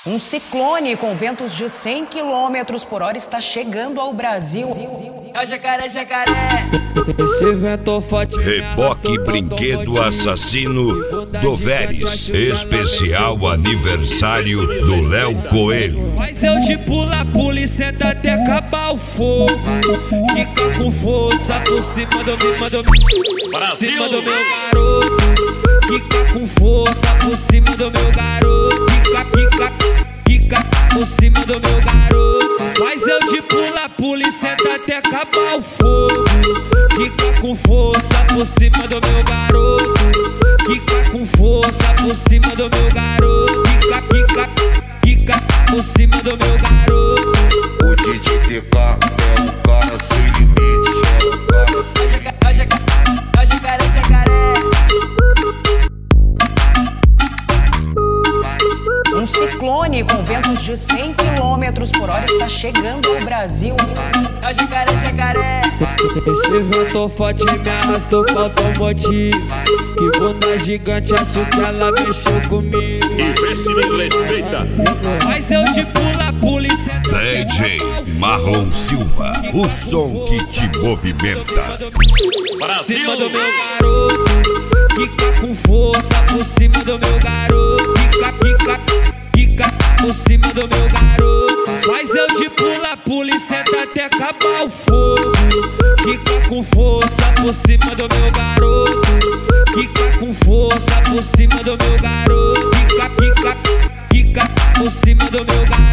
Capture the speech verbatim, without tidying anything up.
Um ciclone com ventos de cem quilômetros por hora está chegando ao Brasil. É jacaré, jacaré. Esse vento forte. Reboque Brinquedo Assassino do Veres. Especial aniversário do Léo Coelho. Faz eu de pula, pula e senta até acabar o fogo. Fica com força por cima do meu, cima do, Brasil. cima do meu garoto. Fica com força por cima do meu garoto. Fica, fica, fica por cima do meu garoto. Faz eu de pula, pula e senta até acabar o fogo. Fica com força por cima do meu garoto. Fica com força por cima do meu garoto. Fica, fica, fica por cima do meu garoto. O D J T K é um cara sem limite. É um cara sem limite. É jacaré, jacaré. Um ciclone com ventos de cem quilômetros por hora está chegando ao Brasil. É jacaré, jacaré. Esse vento forte me arrastou pro automotivo. Que bunda gigante, acho que ela mexeu comigo. E vê se me respeita. Mas eu de pula, pula e senta. D J Marlon Silva, o som que te movimenta. Brasil. Cima do meu garoto. Fica com força por cima do meu garoto. Fica, fica, fica por cima do meu garoto. Faz eu de pula, pula e senta até acabar o fogo. Fica com força por cima do meu garoto. Fica com força por cima do meu garoto. Fica, fica, fica por cima do meu garoto.